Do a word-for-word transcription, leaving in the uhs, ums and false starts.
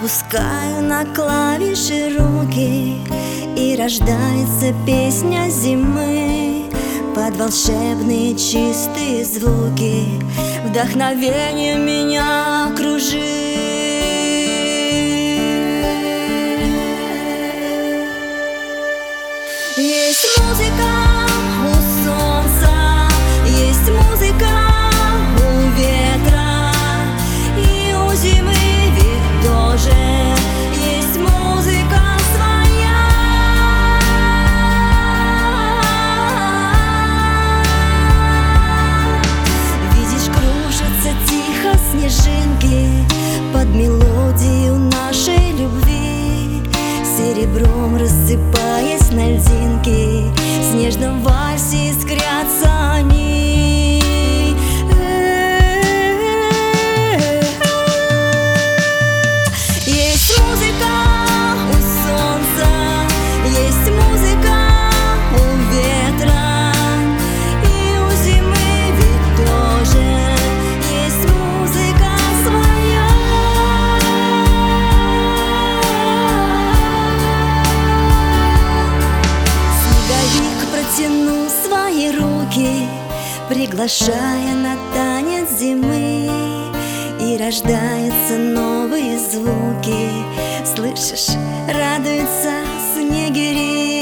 Опускаю на клавиши руки, и рождается песня зимы под волшебные чистые звуки. Вдохновение меня окружит. Есть музыка у солнца, есть музыка у ветра, и у зимы ведь тоже есть музыка своя. Видишь, кружатся тихо снежинки под мелодию нашей любви, серебром рассыпаясь на льдинки, в снежном вальсе искрятся они. Есть музыка у солнца, есть музыка у ветра, и у зимы ведь тоже есть музыка своя. Протяну свои руки, приглашая на танец зимы, и рождаются новые звуки. Слышишь, радуются снегири.